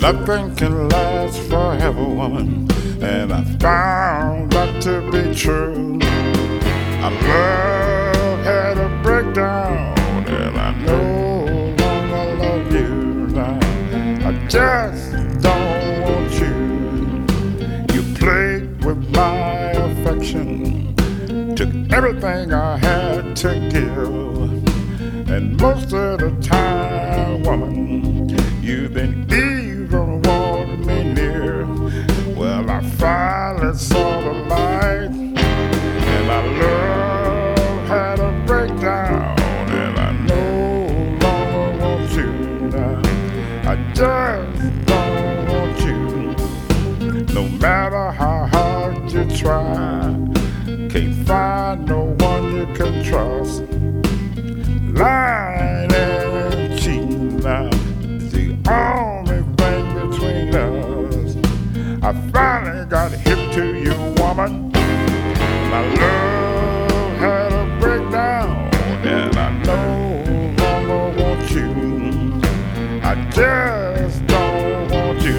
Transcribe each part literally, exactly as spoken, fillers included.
Nothing can last forever, woman, and I found that to be true. Our love had a breakdown, and I no longer love you now. I just don't want you. You played with my affection, took everything I had to give, and most of the time, woman, you've been even wanting me near. Well, I finally saw the light, and our love had a breakdown, and I no longer want you now. I just don't want you. No matter how hard you try, can't find no one you can trust. Lying and cheating now is the only thing between us. I finally got hip to you, woman. My love had a breakdown, and I no longer want you. I just don't want you.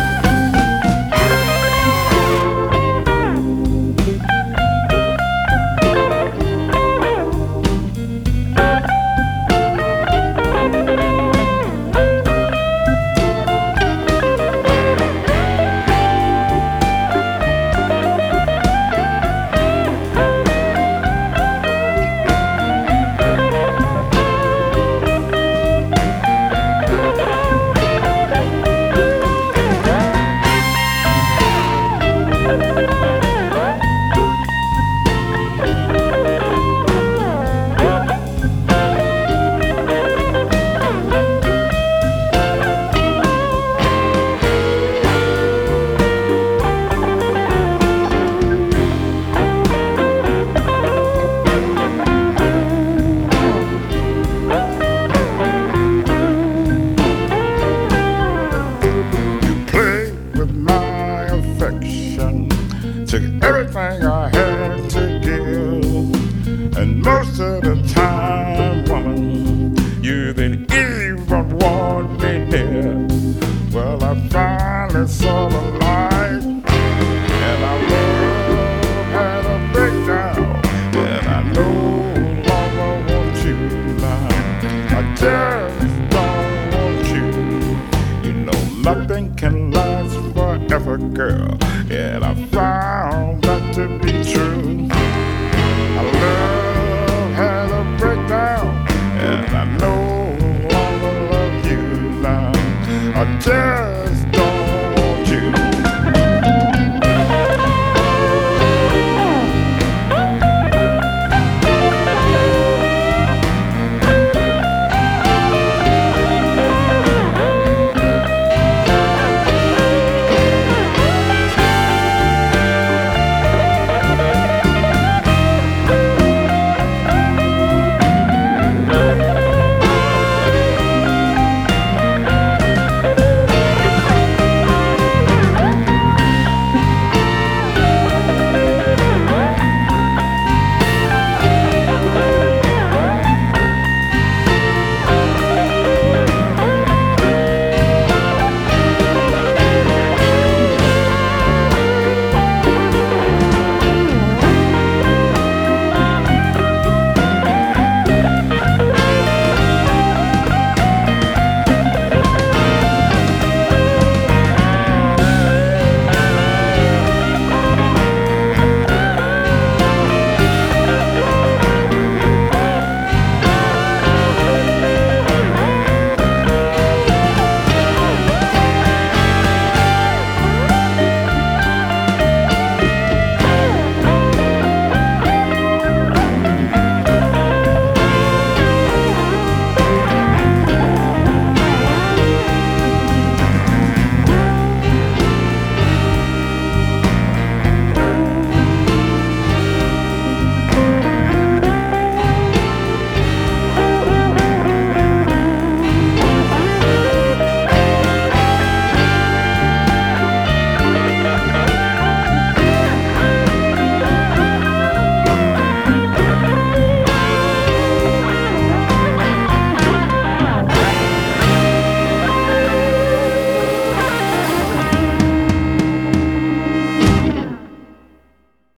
Took everything I had to give, and most of the time, woman, you didn't even want me near. Well, I finally saw the light, and our love had a breakdown, and I no longer want you now. I just don't want you. You know nothing can last forever, girl, and I found that to be true. Our love had a breakdown, and I no longer love you now. I just